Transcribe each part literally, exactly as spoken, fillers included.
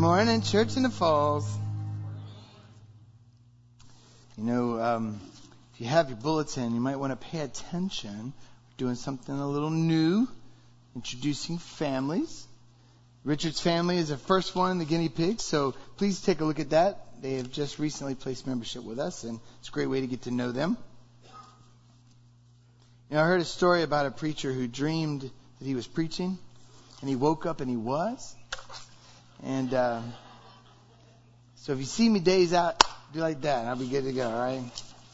morning, Church in the Falls. You know, um, if you have your bulletin, you might want to pay attention. We're doing something a little new, introducing families. Richard's family is the first one, the guinea pigs, so please take a look at that. They have just recently placed membership with us, and it's a great way to get to know them. You know, I heard a story about a preacher who dreamed that he was preaching, and he woke up and he was. And uh, so if you see me days out, do like that. I'll be good to go, all right?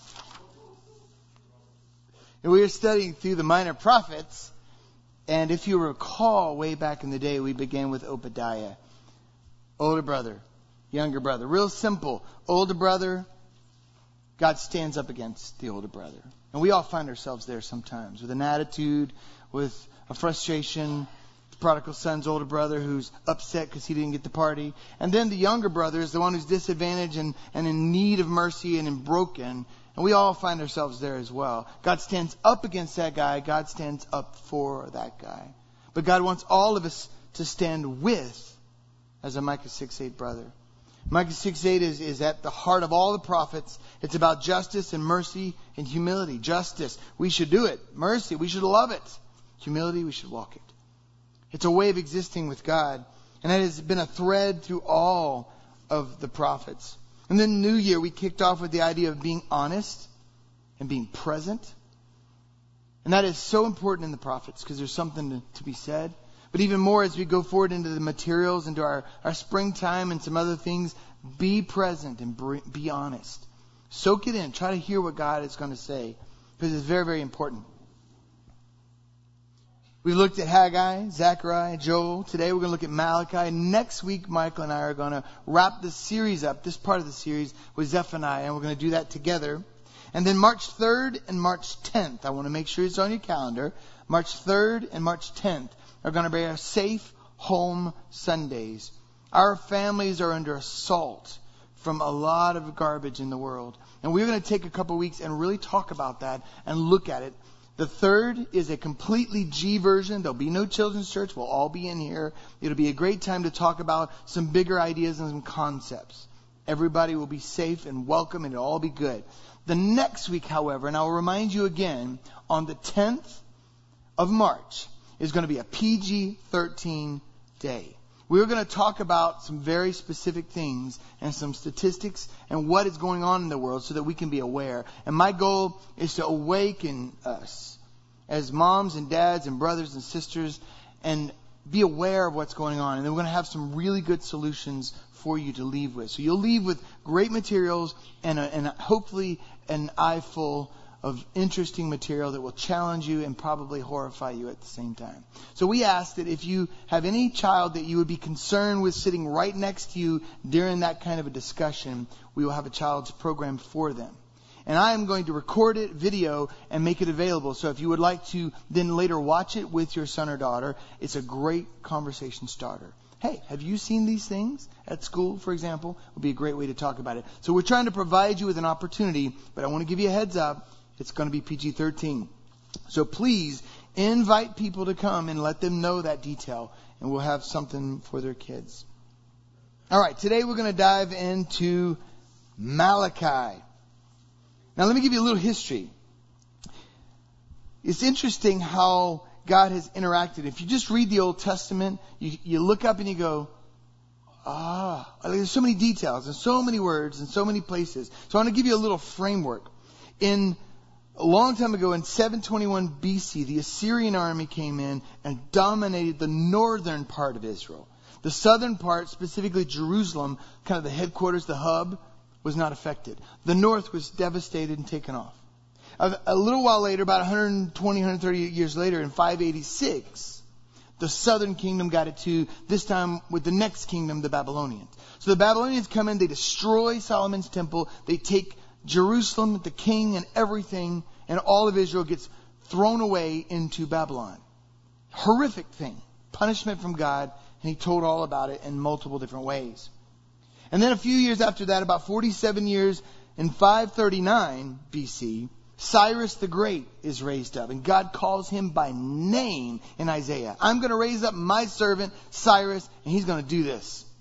And we were studying through the minor prophets. And if you recall, way back in the day, we began with Obadiah. Older brother, younger brother. Real simple. Older brother, God stands up against the older brother. And we all find ourselves there sometimes with an attitude, with a frustration. The prodigal son's older brother who's upset because he didn't get the party. And then the younger brother is the one who's disadvantaged and, and in need of mercy and in broken. And we all find ourselves there as well. God stands up against that guy. God stands up for that guy. But God wants all of us to stand with as a Micah six eight brother. Micah six eight is, is at the heart of all the prophets. It's about justice and mercy and humility. Justice, we should do it. Mercy, we should love it. Humility, we should walk it. It's a way of existing with God. And that has been a thread through all of the prophets. And then New Year, we kicked off with the idea of being honest and being present. And that is so important in the prophets because there's something to, to be said. But even more as we go forward into the materials, into our, our springtime and some other things, be present and be honest. Soak it in. Try to hear what God is going to say because it's very, very important. We looked at Haggai, Zechariah, Joel. Today we're going to look at Malachi. Next week, Michael and I are going to wrap this series up, this part of the series, with Zephaniah. And we're going to do that together. And then March third and March tenth, I want to make sure it's on your calendar. March third and March tenth are going to be our Safe Home Sundays. Our families are under assault from a lot of garbage in the world. And we're going to take a couple weeks and really talk about that and look at it. The third is a completely G version. There'll be no children's church. We'll all be in here. It'll be a great time to talk about some bigger ideas and some concepts. Everybody will be safe and welcome and it'll all be good. The next week, however, and I'll remind you again, on the tenth of March is going to be a P G thirteen day. We're going to talk about some very specific things and some statistics and what is going on in the world so that we can be aware. And my goal is to awaken us as moms and dads and brothers and sisters and be aware of what's going on. And then we're going to have some really good solutions for you to leave with. So you'll leave with great materials and, a, and a, hopefully an eye full of interesting material that will challenge you and probably horrify you at the same time. So we ask that if you have any child that you would be concerned with sitting right next to you during that kind of a discussion, we will have a child's program for them. And I am going to record it, video, and make it available. So if you would like to then later watch it with your son or daughter, it's a great conversation starter. Hey, have you seen these things at school, for example? It would be a great way to talk about it. So we're trying to provide you with an opportunity, but I want to give you a heads up. It's going to be P G thirteen. So please invite people to come and let them know that detail. And we'll have something for their kids. All right, today we're going to dive into Malachi. Now let me give you a little history. It's interesting how God has interacted. If you just read the Old Testament, you, you look up and you go, ah, there's so many details and so many words and so many places. So I want to give you a little framework. In A long time ago, in seven twenty-one B C, the Assyrian army came in and dominated the northern part of Israel. The southern part, specifically Jerusalem, kind of the headquarters, the hub, was not affected. The north was devastated and taken off. A, a little while later, about one hundred twenty, one hundred thirty years later, in five eighty-six, the southern kingdom got it too, this time with the next kingdom, the Babylonians. So the Babylonians come in, they destroy Solomon's temple, they take Jerusalem, the king and everything, and all of Israel gets thrown away into Babylon. Horrific thing. Punishment from God. And he told all about it in multiple different ways. And then a few years after that, about forty-seven years, in five thirty-nine B C, Cyrus the Great is raised up. And God calls him by name in Isaiah. I'm going to raise up my servant Cyrus, and he's going to do this.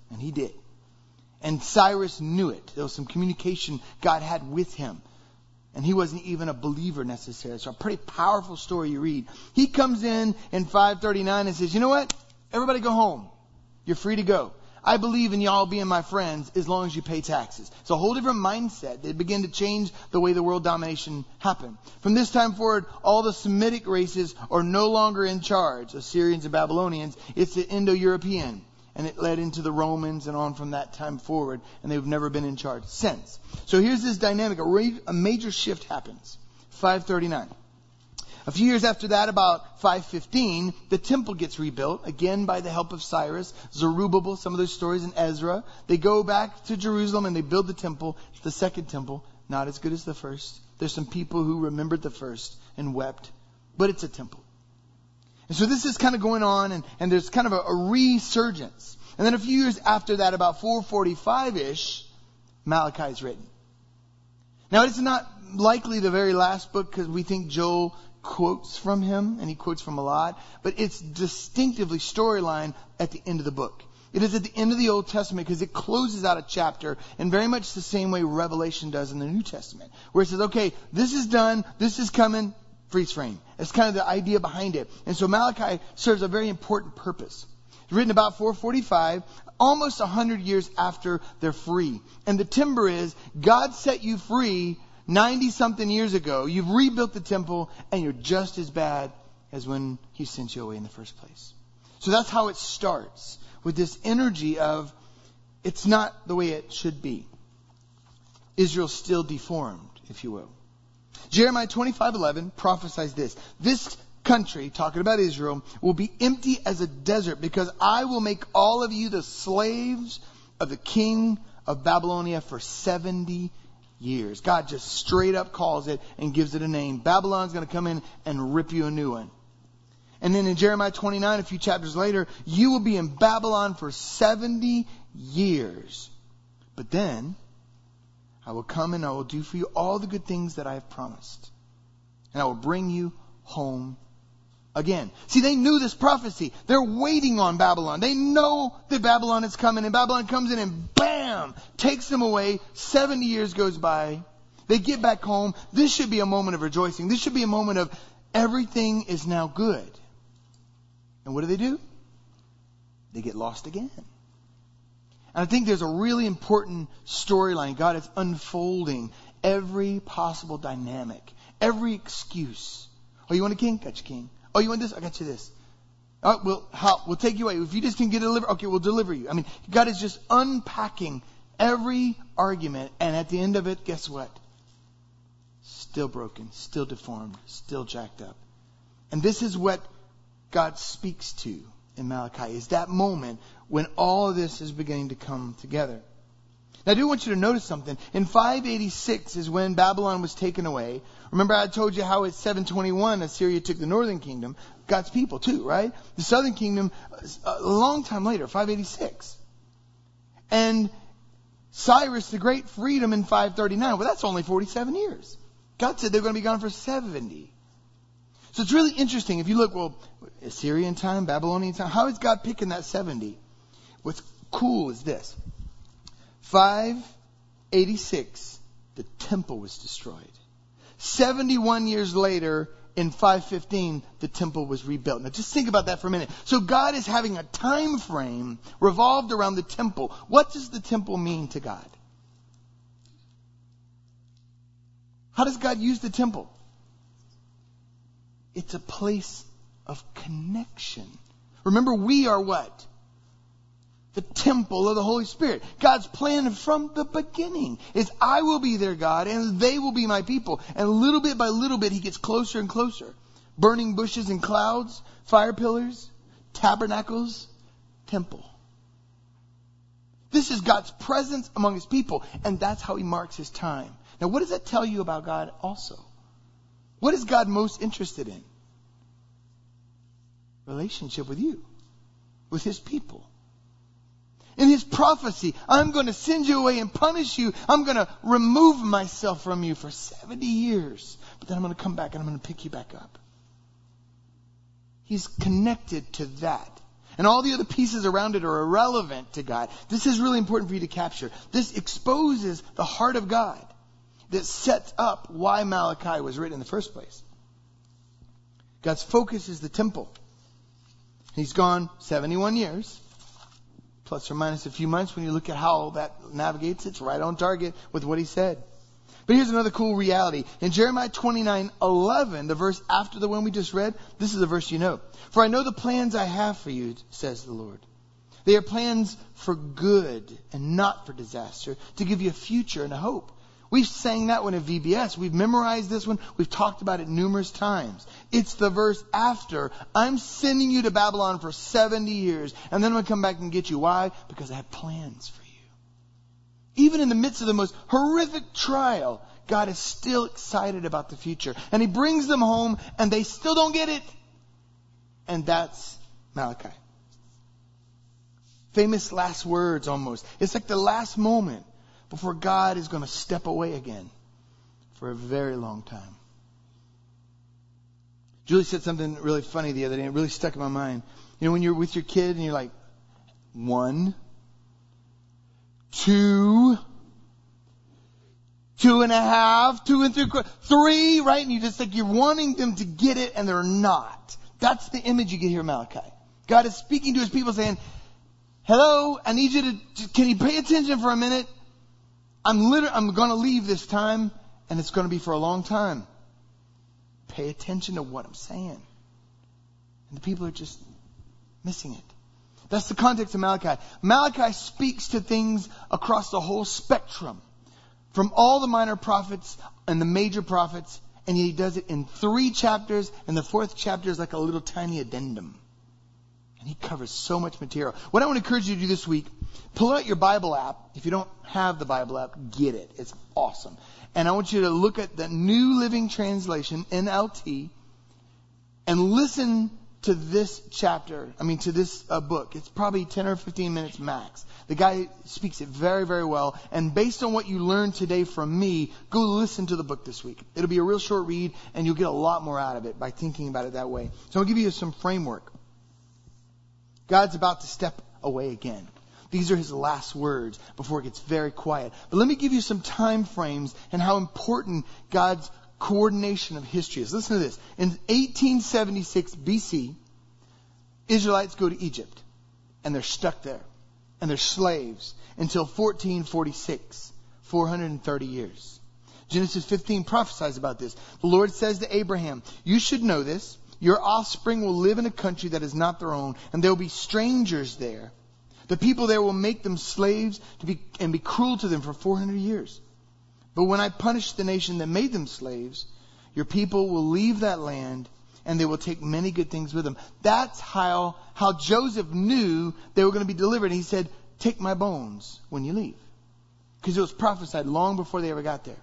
And he did. And Cyrus knew it. There was some communication God had with him. And he wasn't even a believer necessarily. So a pretty powerful story you read. He comes in in five thirty-nine and says, you know what? Everybody go home. You're free to go. I believe in y'all being my friends as long as you pay taxes. It's a whole different mindset. They begin to change the way the world domination happened. From this time forward, all the Semitic races are no longer in charge. Assyrians and Babylonians. It's the Indo-European. And it led into the Romans and on from that time forward. And they've never been in charge since. So here's this dynamic. A, ra- a major shift happens. five thirty-nine. A few years after that, about five fifteen, the temple gets rebuilt, again by the help of Cyrus, Zerubbabel, some of those stories in Ezra. They go back to Jerusalem and they build the temple. It's the second temple, not as good as the first. There's some people who remembered the first and wept, but it's a temple. And so this is kind of going on, and, and there's kind of a, a resurgence. And then a few years after that, about four forty-five-ish, Malachi is written. Now, it's not likely the very last book because we think Joel quotes from him, and he quotes from a lot, but it's distinctively storyline at the end of the book. It is at the end of the Old Testament because it closes out a chapter in very much the same way Revelation does in the New Testament, where it says, okay, this is done, this is coming, freeze frame. It's kind of the idea behind it. And so Malachi serves a very important purpose. It's written about four forty-five, almost one hundred years after they're free. And the timber is, God set you free ninety-something years ago. You've rebuilt the temple, and you're just as bad as when he sent you away in the first place. So that's how it starts, with this energy of, it's not the way it should be. Israel's still deformed, if you will. Jeremiah twenty-five eleven prophesies this. This country, talking about Israel, will be empty as a desert because I will make all of you the slaves of the king of Babylonia for seventy years. God just straight up calls it and gives it a name. Babylon's going to come in and rip you a new one. And then in Jeremiah twenty-nine, a few chapters later, you will be in Babylon for seventy years. But then I will come and I will do for you all the good things that I have promised. And I will bring you home again. See, they knew this prophecy. They're waiting on Babylon. They know that Babylon is coming, and Babylon comes in and bam, takes them away. seventy years goes by. They get back home. This should be a moment of rejoicing. This should be a moment of everything is now good. And what do they do? They get lost again. And I think there's a really important storyline. God is unfolding every possible dynamic, every excuse. Oh, you want a king? Got you king. Oh, you want this? I got you this. Oh, we'll, how, we'll take you away. If you just can get delivered, okay, we'll deliver you. I mean, God is just unpacking every argument. And at the end of it, guess what? Still broken, still deformed, still jacked up. And this is what God speaks to in Malachi, is that moment when all of this is beginning to come together. Now, I do want you to notice something. In five eighty-six is when Babylon was taken away. Remember, I told you how at seven twenty-one Assyria took the northern kingdom, God's people too, right? The southern kingdom a long time later, five eighty-six. And Cyrus the Great freed them in five thirty-nine. Well, that's only forty-seven years. God said they're going to be gone for seventy. So it's really interesting. If you look, well, Assyrian time, Babylonian time, how is God picking that seventy? What's cool is this. five eighty-six, the temple was destroyed. seventy-one years later, in five fifteen, the temple was rebuilt. Now just think about that for a minute. So God is having a time frame revolved around the temple. What does the temple mean to God? How does God use the temple? It's a place of connection. Remember, we are what? The temple of the Holy Spirit. God's plan from the beginning is I will be their God and they will be my people. And little bit by little bit, he gets closer and closer. Burning bushes and clouds, fire pillars, tabernacles, temple. This is God's presence among his people. And that's how he marks his time. Now, what does that tell you about God also? What is God most interested in? Relationship with you, with his people. In his prophecy, I'm going to send you away and punish you. I'm going to remove myself from you for seventy years. But then I'm going to come back and I'm going to pick you back up. He's connected to that. And all the other pieces around it are irrelevant to God. This is really important for you to capture. This exposes the heart of God that sets up why Malachi was written in the first place. God's focus is the temple. He's gone seventy-one years, plus or minus a few months. When you look at how that navigates, it's right on target with what he said. But here's another cool reality. In Jeremiah twenty-nine eleven, the verse after the one we just read, this is the verse you know. For I know the plans I have for you, says the Lord. They are plans for good and not for disaster, to give you a future and a hope. We've sang that one at V B S. We've memorized this one. We've talked about it numerous times. It's the verse after, I'm sending you to Babylon for seventy years, and then I'm going to come back and get you. Why? Because I have plans for you. Even in the midst of the most horrific trial, God is still excited about the future. And he brings them home, and they still don't get it. And that's Malachi. Famous last words almost. It's like the last moment before God is going to step away again for a very long time. Julie said something really funny the other day. It really stuck in my mind. You know, when you're with your kid and you're like, one, two, two and a half, two and three quarters, three, right? And you just like, you're wanting them to get it and they're not. That's the image you get here in Malachi. God is speaking to his people saying, hello, I need you to, can you pay attention for a minute? I'm literally, I'm going to leave this time, and it's going to be for a long time. Pay attention to what I'm saying. And the people are just missing it. That's the context of Malachi. Malachi speaks to things across the whole spectrum, from all the minor prophets and the major prophets, and he does it in three chapters, and the fourth chapter is like a little tiny addendum. And he covers so much material. What I want to encourage you to do this week, pull out your Bible app. If you don't have the Bible app, get it. It's awesome. And I want you to look at the New Living Translation, N L T, and listen to this chapter. I mean, to this uh, book. It's probably ten or fifteen minutes max. The guy speaks it very, very well. And based on what you learned today from me, go listen to the book this week. It'll be a real short read, and you'll get a lot more out of it by thinking about it that way. So I'll give you some framework. God's about to step away again. These are his last words before it gets very quiet. But let me give you some time frames and how important God's coordination of history is. Listen to this. In eighteen seventy-six B C, Israelites go to Egypt. And they're stuck there. And they're slaves until fourteen forty-six. four hundred thirty years. Genesis fifteen prophesies about this. The Lord says to Abraham, you should know this. Your offspring will live in a country that is not their own, and there will be strangers there. The people there will make them slaves to be, and be cruel to them for four hundred years. But when I punish the nation that made them slaves, your people will leave that land, and they will take many good things with them. That's how, how Joseph knew they were going to be delivered. He said, take my bones when you leave. Because it was prophesied long before they ever got there.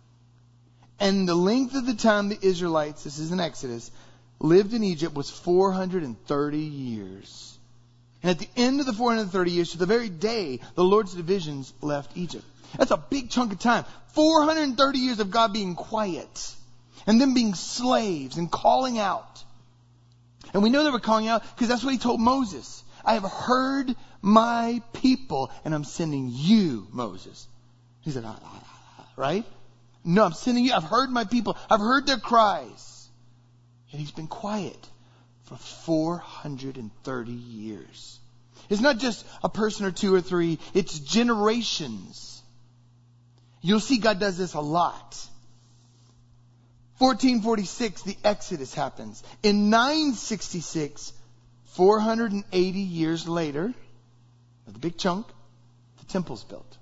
And the length of the time the Israelites, this is in Exodus, lived in Egypt was four hundred thirty years. And at the end of the four hundred thirty years, to the very day, the Lord's divisions left Egypt. That's a big chunk of time. four hundred thirty years of God being quiet. And them being slaves and calling out. And we know they were calling out because that's what he told Moses. I have heard my people and I'm sending you, Moses. He said, ah, ah, ah, right? No, I'm sending you. I've heard my people. I've heard their cries. And he's been quiet for four hundred thirty years. It's not just a person or two or three. It's generations. You'll see God does this a lot. fourteen forty-six, the Exodus happens. In nine sixty-six, four hundred eighty years later, with a big chunk, the temple's built.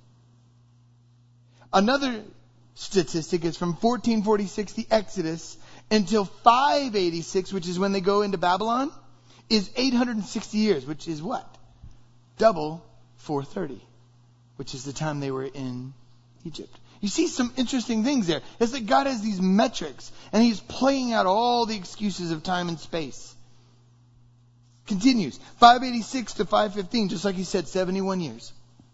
Another statistic is from fourteen forty-six, the Exodus, until five eighty-six, which is when they go into Babylon, is eight hundred sixty years, which is what? Double four thirty, which is the time they were in Egypt. You see some interesting things there. It's that God has these metrics, and he's playing out all the excuses of time and space. Continues. five eighty-six to five fifteen, just like he said, seventy-one years.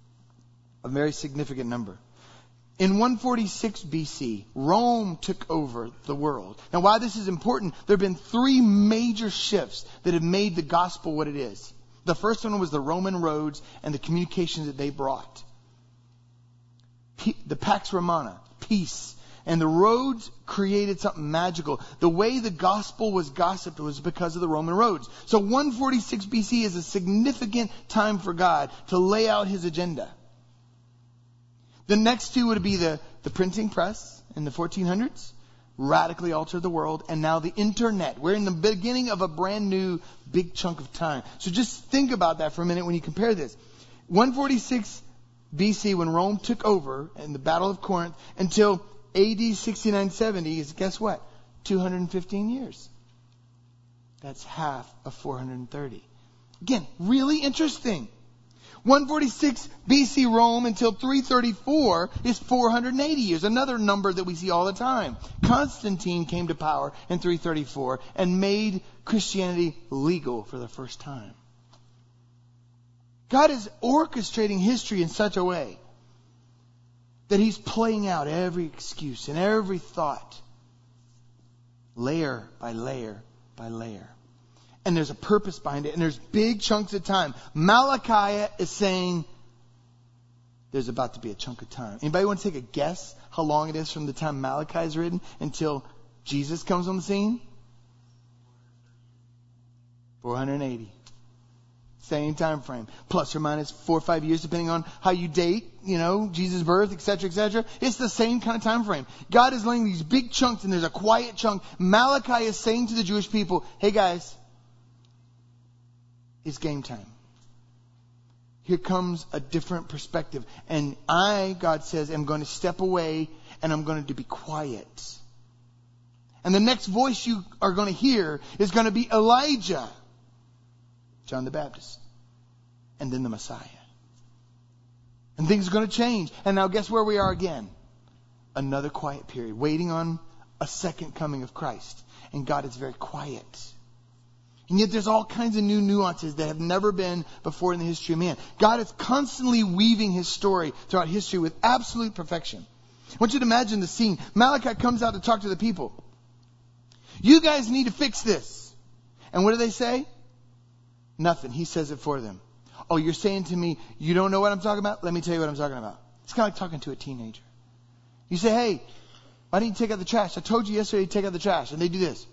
A very significant number. In one forty-six B C, Rome took over the world. Now, why this is important, there have been three major shifts that have made the gospel what it is. The first one was the Roman roads and the communications that they brought. P- the Pax Romana, peace. And the roads created something magical. The way the gospel was gossiped was because of the Roman roads. So one forty-six B C is a significant time for God to lay out his agenda. The next two would be the, the printing press in the fourteen hundreds. Radically altered the world. And now the internet. We're in the beginning of a brand new big chunk of time. So just think about that for a minute when you compare this. one forty-six B C, when Rome took over in the Battle of Corinth, until A D sixty-nine seventy is, guess what? two hundred fifteen years. That's half of four hundred thirty. Again, really interesting. one forty-six B C Rome until three thirty-four is four hundred eighty years. Another number that we see all the time. Constantine came to power in three thirty-four and made Christianity legal for the first time. God is orchestrating history in such a way that he's playing out every excuse and every thought, layer by layer by layer. And there's a purpose behind it, and there's big chunks of time. Malachi is saying there's about to be a chunk of time. Anybody want to take a guess how long it is from the time Malachi is written until Jesus comes on the scene? four hundred eighty. Same time frame. Plus or minus four or five years, depending on how you date, you know, Jesus' birth, et cetera, et cetera. It's the same kind of time frame. God is laying these big chunks, and there's a quiet chunk. Malachi is saying to the Jewish people, hey guys, it's game time. Here comes a different perspective. And I, God says, am going to step away, and I'm going to be quiet. And the next voice you are going to hear is going to be Elijah, John the Baptist, and then the Messiah. And things are going to change. And now guess where we are again? Another quiet period, waiting on a second coming of Christ. And God is very quiet. And yet there's all kinds of new nuances that have never been before in the history of man. God is constantly weaving his story throughout history with absolute perfection. I want you to imagine the scene. Malachi comes out to talk to the people. You guys need to fix this. And what do they say? Nothing. He says it for them. Oh, you're saying to me, you don't know what I'm talking about? Let me tell you what I'm talking about. It's kind of like talking to a teenager. You say, hey, why didn't you take out the trash? I told you yesterday to take out the trash. And they do this.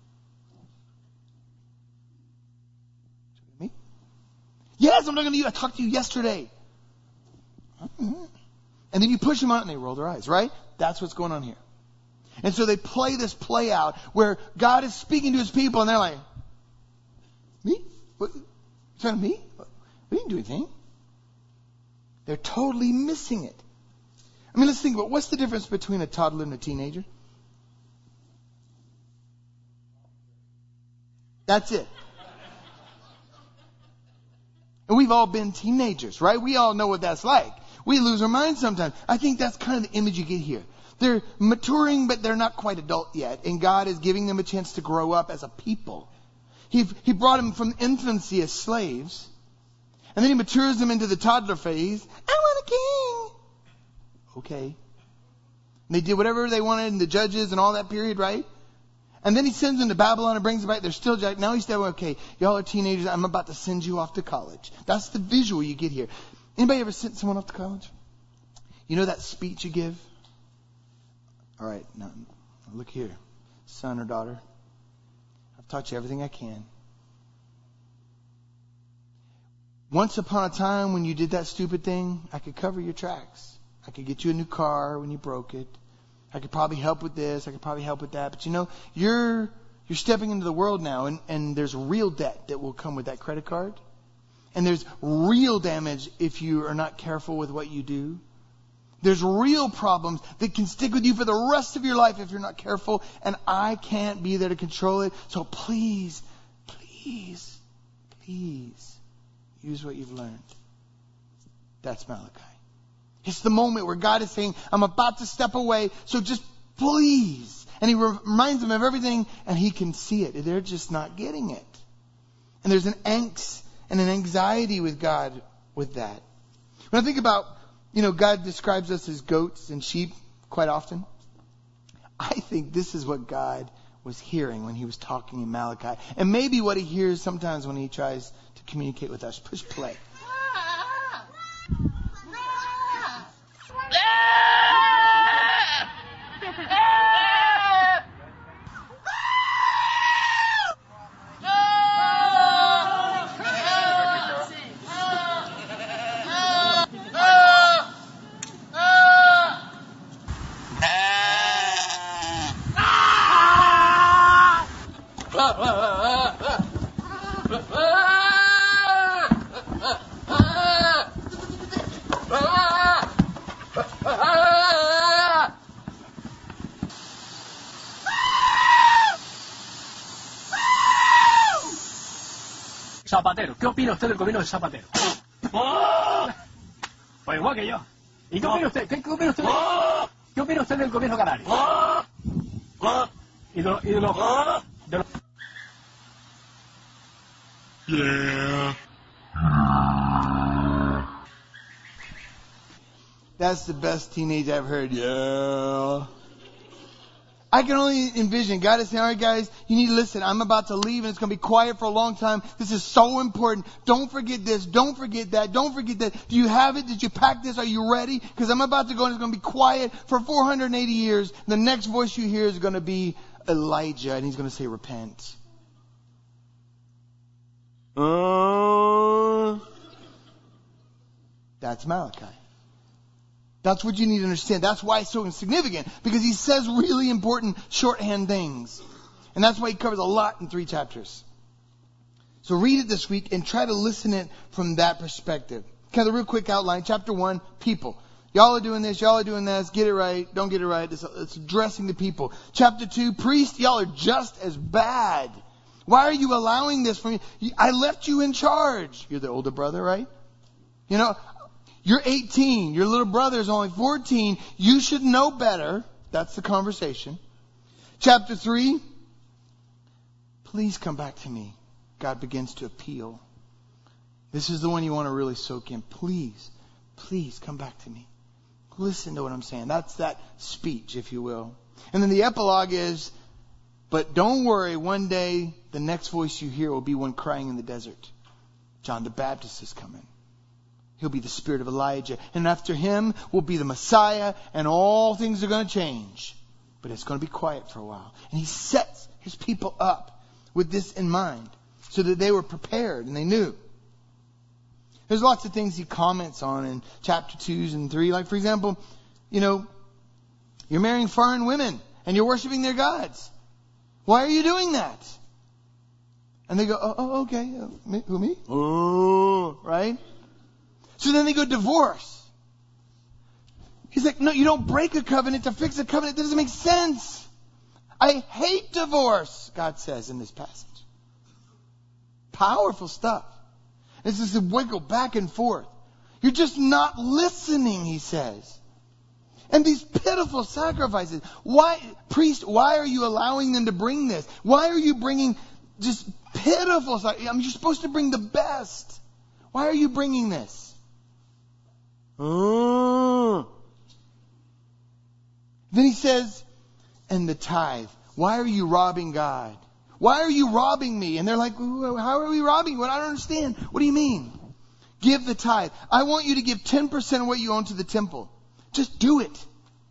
Me? Yes, I'm talking to you. I talked to you yesterday. Mm-hmm. And then you push them out and they roll their eyes, right? That's what's going on here. And so they play this play out where God is speaking to his people and they're like, me? What? Is that me? We didn't do anything. They're totally missing it. I mean, let's think about what's the difference between a toddler and a teenager? That's it. And we've all been teenagers, right? We all know what that's like. We lose our minds sometimes. I think that's kind of the image you get here. They're maturing, but they're not quite adult yet. And God is giving them a chance to grow up as a people. He, he brought them from infancy as slaves. And then he matures them into the toddler phase. I want a king. Okay. And they did whatever they wanted in the judges and all that period, right? And then he sends them to Babylon and brings them back. They're still, now he's saying, okay, y'all are teenagers. I'm about to send you off to college. That's the visual you get here. Anybody ever sent someone off to college? You know that speech you give? All right, now look here, son or daughter. I've taught you everything I can. Once upon a time when you did that stupid thing, I could cover your tracks. I could get you a new car when you broke it. I could probably help with this. I could probably help with that. But you know, you're you're stepping into the world now, and, and there's real debt that will come with that credit card. And there's real damage if you are not careful with what you do. There's real problems that can stick with you for the rest of your life if you're not careful. And I can't be there to control it. So please, please, please use what you've learned. That's Malachi. It's the moment where God is saying, I'm about to step away. So just please. And he reminds them of everything and he can see it. They're just not getting it. And there's an angst and an anxiety with God with that. When I think about, you know, God describes us as goats and sheep quite often. I think this is what God was hearing when he was talking in Malachi. And maybe what he hears sometimes when he tries to communicate with us. Push play. Zapatero, ¿qué opina usted del gobierno de Zapatero? Pues igual que yo. ¿Y qué opina usted? ¿Qué, qué opina usted? ¿Qué opina usted del gobierno canario? Y de los... Y de los, de los... Yeah. That's the best teenage I've heard. Yeah. I can only envision God is saying, all right, guys, you need to listen. I'm about to leave and it's going to be quiet for a long time. This is so important. Don't forget this. Don't forget that. Don't forget that. Do you have it? Did you pack this? Are you ready? Because I'm about to go and it's going to be quiet for four hundred eighty years. The next voice you hear is going to be Elijah and he's going to say, repent. Uh, that's Malachi. That's what you need to understand. That's why it's so significant. Because he says really important shorthand things. And that's why he covers a lot in three chapters. So read it this week and try to listen it from that perspective. Kind of a real quick outline. Chapter one, people. Y'all are doing this. Y'all are doing this. Get it right. Don't get it right. It's, it's addressing the people. Chapter two, priest. Y'all are just as bad. Why are you allowing this from you? I left you in charge. You're the older brother, right? You know, you're eighteen. Your little brother is only fourteen. You should know better. That's the conversation. Chapter three. Please come back to me. God begins to appeal. This is the one you want to really soak in. Please, please come back to me. Listen to what I'm saying. That's that speech, if you will. And then the epilogue is, but don't worry, one day the next voice you hear will be one crying in the desert. John the Baptist is coming. He'll be the spirit of Elijah. And after him will be the Messiah, and all things are going to change. But it's going to be quiet for a while. And he sets his people up with this in mind, so that they were prepared and they knew. There's lots of things he comments on in chapter twos and three. Like, for example, you know, you're marrying foreign women and you're worshiping their gods. Why are you doing that? And they go, oh, oh okay. Uh, me, who, me? Oh, right? So then they go, divorce. He's like, no, you don't break a covenant to fix a covenant. That doesn't make sense. I hate divorce, God says in this passage. Powerful stuff. It's just a wiggle back and forth. You're just not listening, he says. And these pitiful sacrifices. Why, priest, why are you allowing them to bring this? Why are you bringing just pitiful sacrifices? I mean, you're supposed to bring the best. Why are you bringing this? Oh. Then he says, and the tithe. Why are you robbing God? Why are you robbing me? And they're like, how are we robbing you? I don't understand. What do you mean? Give the tithe. I want you to give ten percent of what you own to the temple. Just do it.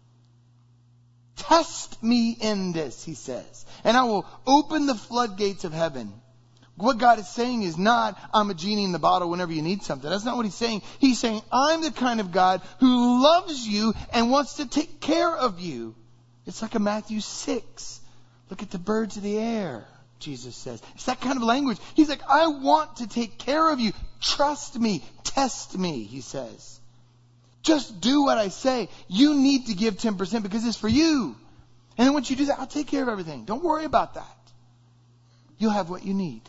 Test me in this, he says. And I will open the floodgates of heaven. What God is saying is not, I'm a genie in the bottle whenever you need something. That's not what he's saying. He's saying, I'm the kind of God who loves you and wants to take care of you. It's like a Matthew six. Look at the birds of the air, Jesus says. It's that kind of language. He's like, I want to take care of you. Trust me. Test me, he says. Just do what I say. You need to give ten percent because it's for you. And then once you do that, I'll take care of everything. Don't worry about that. You'll have what you need.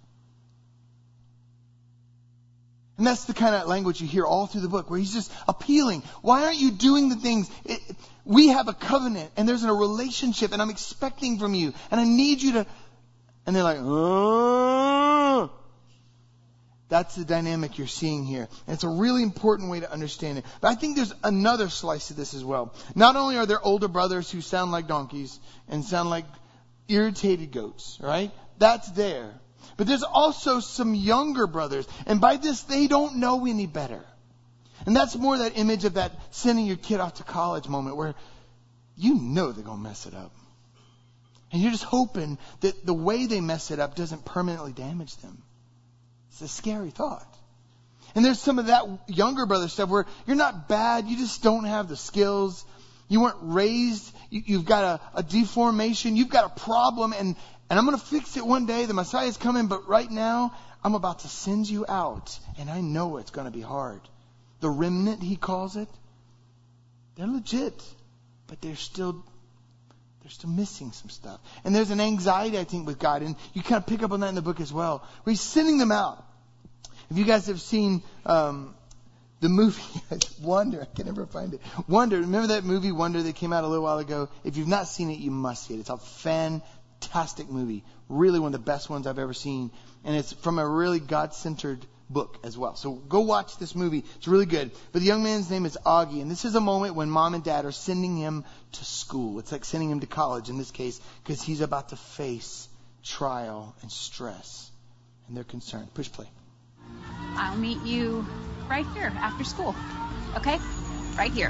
And that's the kind of language you hear all through the book, where he's just appealing. Why aren't you doing the things? It, we have a covenant, and there's a relationship, and I'm expecting from you, and I need you to... And they're like, oh. That's the dynamic you're seeing here. And it's a really important way to understand it. But I think there's another slice of this as well. Not only are there older brothers who sound like donkeys and sound like irritated goats, right? That's there. But there's also some younger brothers. And by this, they don't know any better. And that's more that image of that sending your kid off to college moment where you know they're going to mess it up. And you're just hoping that the way they mess it up doesn't permanently damage them. It's a scary thought. And there's some of that younger brother stuff where you're not bad, you just don't have the skills. You weren't raised, you, you've got a, a deformation, you've got a problem, and, and I'm going to fix it one day. The Messiah's coming, but right now, I'm about to send you out, and I know it's going to be hard. The remnant, he calls it, they're legit, but they're still they're still missing some stuff. And there's an anxiety, I think, with God, and you kind of pick up on that in the book as well, where he's sending them out. If you guys have seen um, the movie Wonder, I can never find it. Wonder, remember that movie Wonder that came out a little while ago? If you've not seen it, you must see it. It's a fantastic movie, really one of the best ones I've ever seen, and it's from a really God-centered book as well. So go watch this movie. It's really good. But the young man's name is Augie, and this is a moment when mom and dad are sending him to school. It's like sending him to college in this case, because he's about to face trial and stress, and they're concerned. Push play. I'll meet you right here after school. Okay? Right here.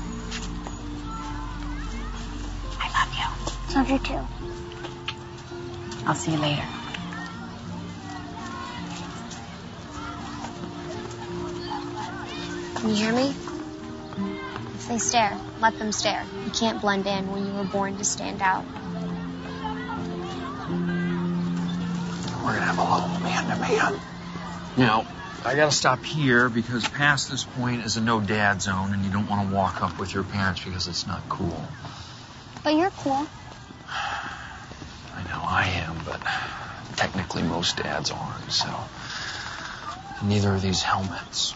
I love you. Love you too. I'll see you later. Can you hear me? If they stare, let them stare. You can't blend in when you were born to stand out. We're gonna have a little man-to-man. Now, I gotta stop here because past this point is a no-dad zone, and you don't want to walk up with your parents because it's not cool. But you're cool. I know I am, but technically most dads aren't, so neither are these helmets.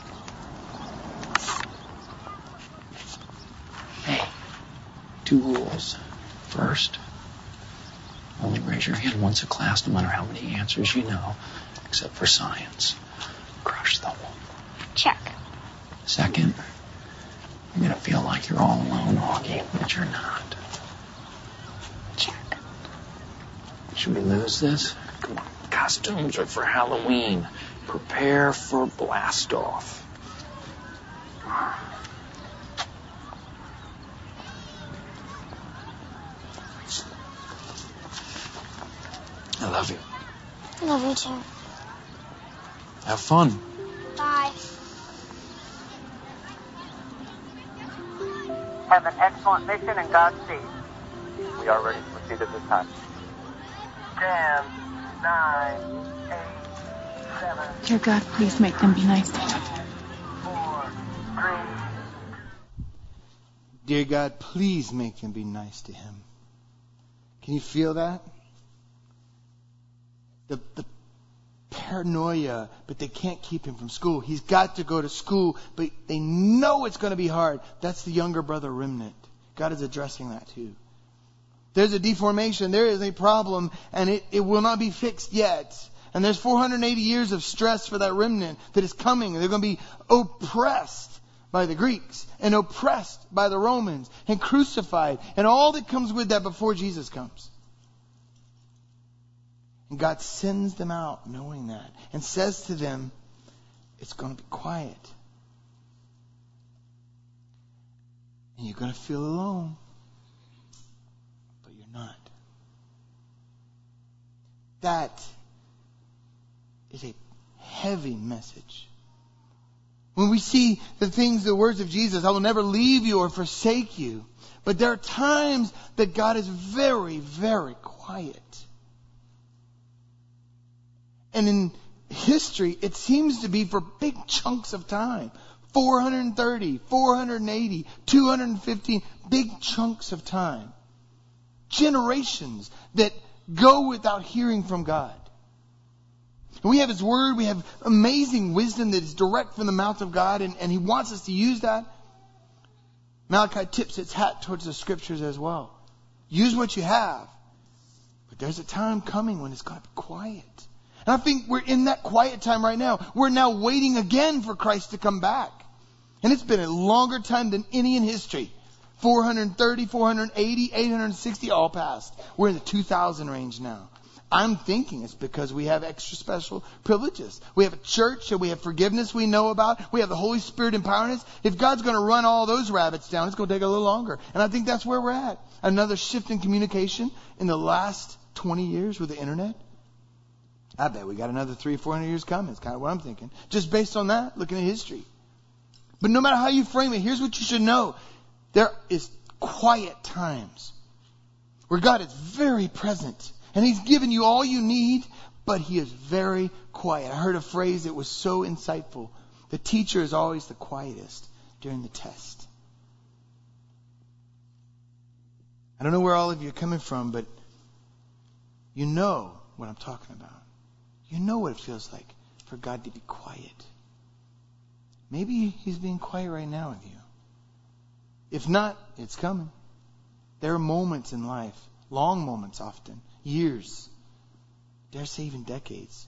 Hey, two rules. First, only raise your hand once a class, no matter how many answers you know, except for science. Crush them. Check. Second, you're gonna feel like you're all alone, Augie, but you're not. Check. Should we lose this? Come on, costumes are for Halloween. Prepare for blast off. I love you. I love you too. Have fun. Bye. Have an excellent mission and Godspeed. We are ready to proceed at this time. Ten, nine, eight, seven. Dear God, please make them be nice to him. Four, three. Dear God, please make them be nice to him. Can you feel that? The, the paranoia, but they can't keep him from school. He's got to go to school, but they know it's going to be hard. That's the younger brother remnant. God is addressing that too. There's a deformation. There is a problem, and it, it will not be fixed yet. And there's four hundred eighty years of stress for that remnant that is coming. They're going to be oppressed by the Greeks and oppressed by the Romans and crucified and all that comes with that before Jesus comes. And God sends them out knowing that and says to them, it's going to be quiet. And you're going to feel alone. But you're not. That is a heavy message. When we see the things, the words of Jesus, I will never leave you or forsake you. But there are times that God is very, very quiet. And in history, it seems to be for big chunks of time. four hundred thirty, four hundred eighty, two hundred fifteen, big chunks of time. Generations that go without hearing from God. And we have His Word, we have amazing wisdom that is direct from the mouth of God, and, and He wants us to use that. Malachi tips its hat towards the Scriptures as well. Use what you have. But there's a time coming when it's going to be quiet. And I think we're in that quiet time right now. We're now waiting again for Christ to come back. And it's been a longer time than any in history. four hundred thirty, four hundred eighty, eight hundred sixty, all passed. We're in the two thousand range now. I'm thinking it's because we have extra special privileges. We have a church and we have forgiveness we know about. We have the Holy Spirit empowering us. If God's going to run all those rabbits down, it's going to take a little longer. And I think that's where we're at. Another shift in communication in the last twenty years with the internet. I bet we got another three or four hundred years coming. It's kind of what I'm thinking. Just based on that, looking at history. But no matter how you frame it, here's what you should know. There is quiet times where God is very present. And He's given you all you need, but He is very quiet. I heard a phrase that was so insightful. The teacher is always the quietest during the test. I don't know where all of you are coming from, but you know what I'm talking about. You know what it feels like for God to be quiet. Maybe He's being quiet right now with you. If not, it's coming. There are moments in life, long moments often, years, dare say even decades,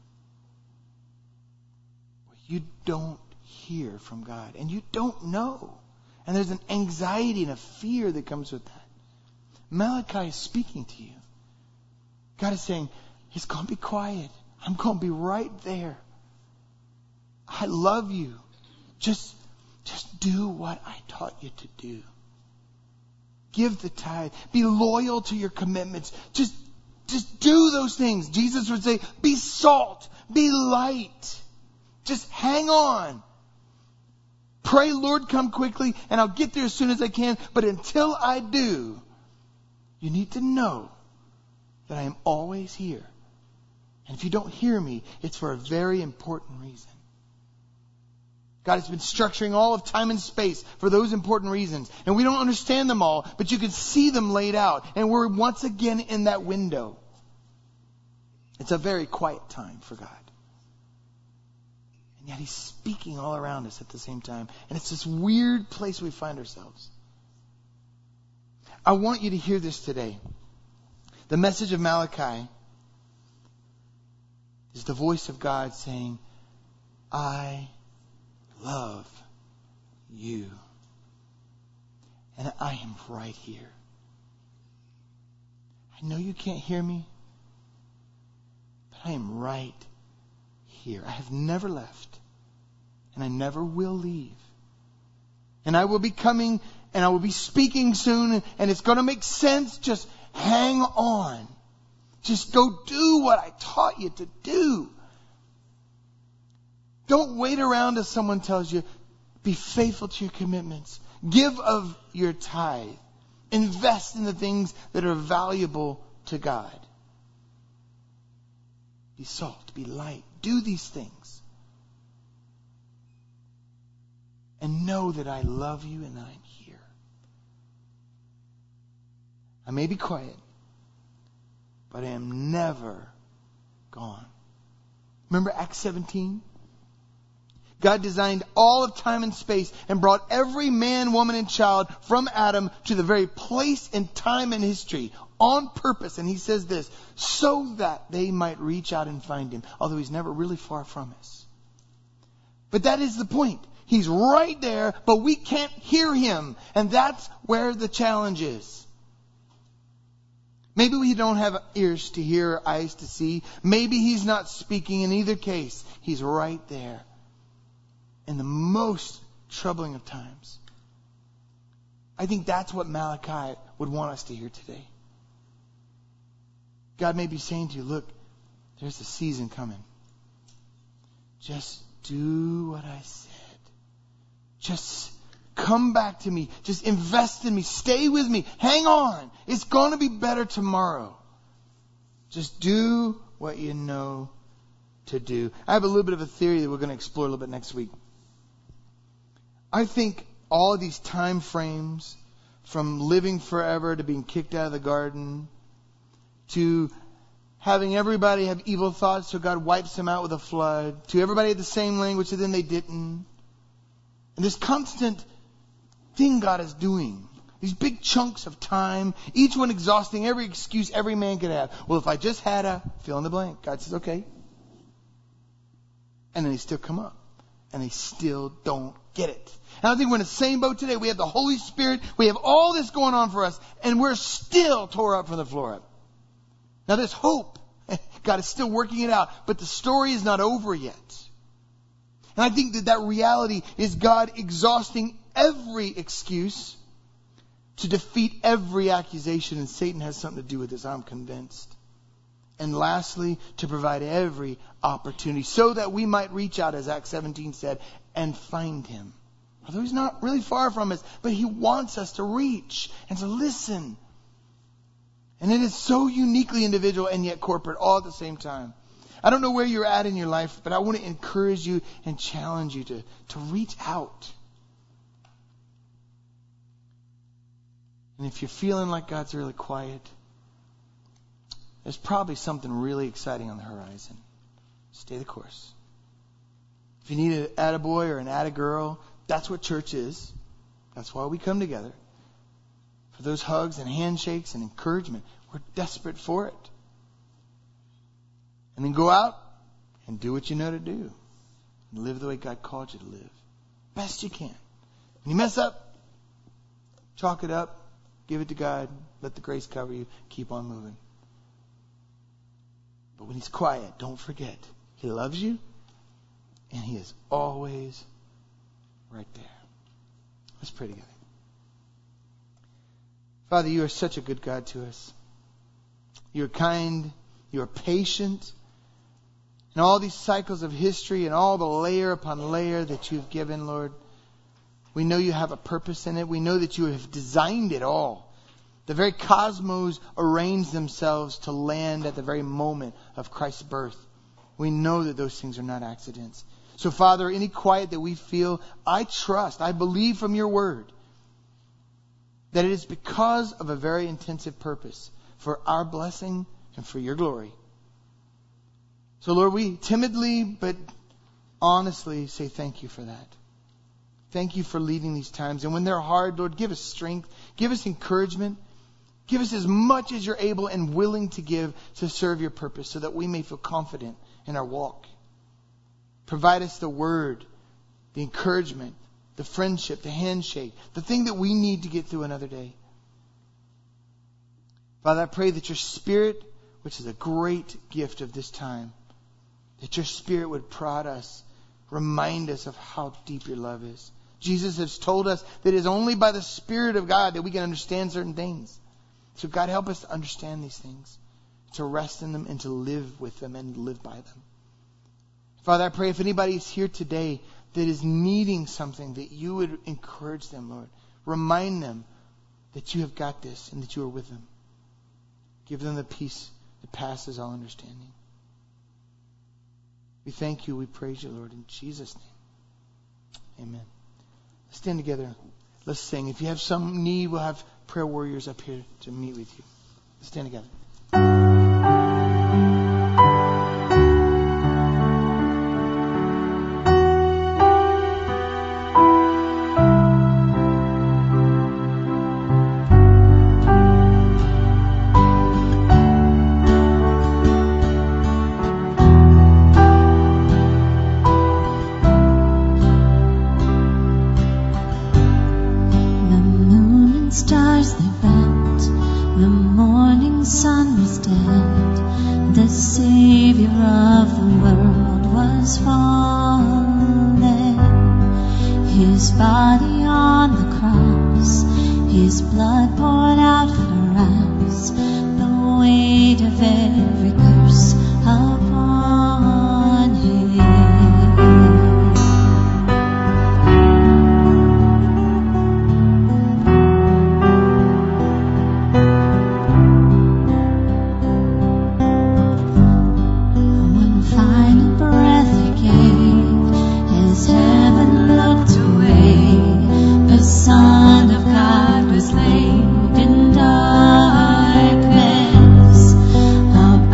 where you don't hear from God and you don't know. And there's an anxiety and a fear that comes with that. Malachi is speaking to you. God is saying, He's going to be quiet. I'm going to be right there. I love you. Just, just do what I taught you to do. Give the tithe. Be loyal to your commitments. Just, just do those things. Jesus would say, be salt. Be light. Just hang on. Pray, Lord, come quickly, and I'll get there as soon as I can. But until I do, you need to know that I am always here. And if you don't hear me, it's for a very important reason. God has been structuring all of time and space for those important reasons. And we don't understand them all, but you can see them laid out. And we're once again in that window. It's a very quiet time for God. And yet He's speaking all around us at the same time. And it's this weird place we find ourselves. I want you to hear this today. The message of Malachi is the voice of God saying, I love you. And I am right here. I know you can't hear me, but I am right here. I have never left, and I never will leave. And I will be coming, and I will be speaking soon, and it's going to make sense. Just hang on. Just go do what I taught you to do. Don't wait around as someone tells you. Be faithful to your commitments. Give of your tithe. Invest in the things that are valuable to God. Be salt. Be light. Do these things. And know that I love you and I'm here. I may be quiet, but I am never gone. Remember Acts seventeen? God designed all of time and space and brought every man, woman, and child from Adam to the very place and time in history on purpose. And He says this, so that they might reach out and find Him, although He's never really far from us. But that is the point. He's right there, but we can't hear Him. And that's where the challenge is. Maybe we don't have ears to hear, eyes to see. Maybe He's not speaking. In either case, He's right there. In the most troubling of times. I think that's what Malachi would want us to hear today. God may be saying to you, look, there's a season coming. Just do what I said. Just come back to me. Just invest in me. Stay with me. Hang on. It's going to be better tomorrow. Just do what you know to do. I have a little bit of a theory that we're going to explore a little bit next week. I think all of these time frames, from living forever to being kicked out of the garden, to having everybody have evil thoughts so God wipes them out with a flood, to everybody had the same language and then they didn't. And this constant thing God is doing, these big chunks of time, each one exhausting every excuse every man could have. Well, if I just had a fill in the blank, God says, okay. And then He still come up. and they still don't get it. And I think we're in the same boat today. We have the Holy Spirit. We have all this going on for us, and we're still tore up from the floor up. Now there's hope. God is still working it out, but the story is not over yet. And I think that that reality is God exhausting every excuse to defeat every accusation, and Satan has something to do with this, I'm convinced. And lastly, to provide every opportunity so that we might reach out, as Acts seventeen said, and find him. Although he's not really far from us, but he wants us to reach and to listen. And it is so uniquely individual and yet corporate all at the same time. I don't know where you're at in your life, but I want to encourage you and challenge you to, to reach out. And if you're feeling like God's really quiet, there's probably something really exciting on the horizon. Stay the course. If you need an attaboy or an attagirl, that's what church is. That's why we come together. For those hugs and handshakes and encouragement. We're desperate for it. And then go out and do what you know to do. And live the way God called you to live. Best you can. When you mess up, chalk it up. Give it to God. Let the grace cover you. Keep on moving. But when he's quiet, don't forget. He loves you. And he is always right there. Let's pray together. Father, you are such a good God to us. You're kind. You're patient. And all these cycles of history and all the layer upon layer that you've given, Lord, we know you have a purpose in it. We know that you have designed it all. The very cosmos arrange themselves to land at the very moment of Christ's birth. We know that those things are not accidents. So, Father, any quiet that we feel, I trust, I believe from your word that it is because of a very intensive purpose for our blessing and for your glory. So, Lord, we timidly but honestly say thank you for that. Thank you for leading these times. And when they're hard, Lord, give us strength. Give us encouragement. Give us as much as you're able and willing to give to serve your purpose so that we may feel confident in our walk. Provide us the word, the encouragement, the friendship, the handshake, the thing that we need to get through another day. Father, I pray that your Spirit, which is a great gift of this time, that your Spirit would prod us, remind us of how deep your love is. Jesus has told us that it is only by the Spirit of God that we can understand certain things. So God, help us to understand these things, to rest in them and to live with them and live by them. Father, I pray if anybody is here today that is needing something, that you would encourage them, Lord. Remind them that you have got this and that you are with them. Give them the peace that passes all understanding. We thank you. We praise you, Lord, in Jesus' name. Amen. Let's stand together. Let's sing. If you have some need, we'll have prayer warriors up here to meet with you. Let's stand together. A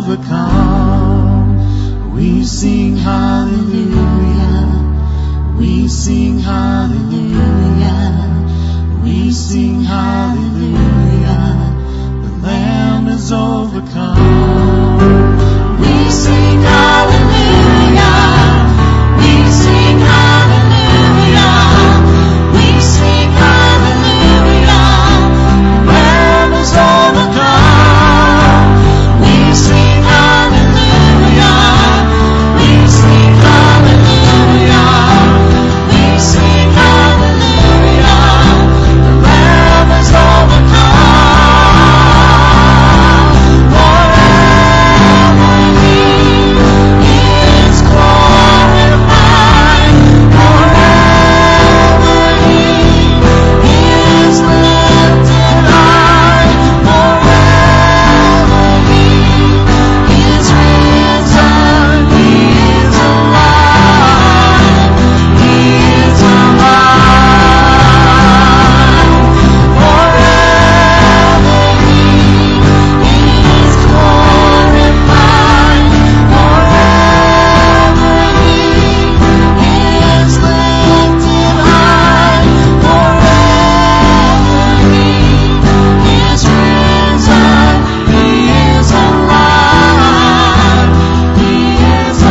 overcome. We sing hallelujah. We sing hallelujah. We sing hallelujah. The Lamb is overcome. We sing hallelujah. We sing hallelujah. We sing hallelujah. The Lamb is overcome. We sing hallelujah. We sing hallelujah. We sing hallelujah. The Lamb is overcome. Forever He is glorified. Forever He is lifted high. Forever He is risen. He is alive. He is alive. Forever He is glorified. Forever He is lifted high. Forever He is risen. He is alive. He is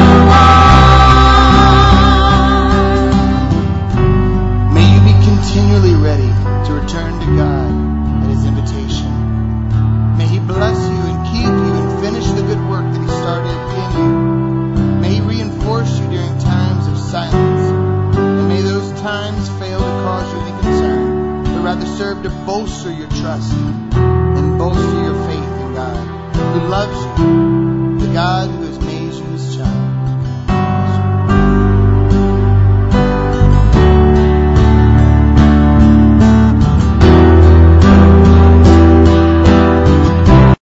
alive. May you be continually ready to return to God at His invitation. May He bless you and keep you and finish the good work that He started in you. May He reinforce you during times of silence. And may those times fail to cause you any concern, but rather serve to bolster your trust and bolster your faith in God, who loves you, the God who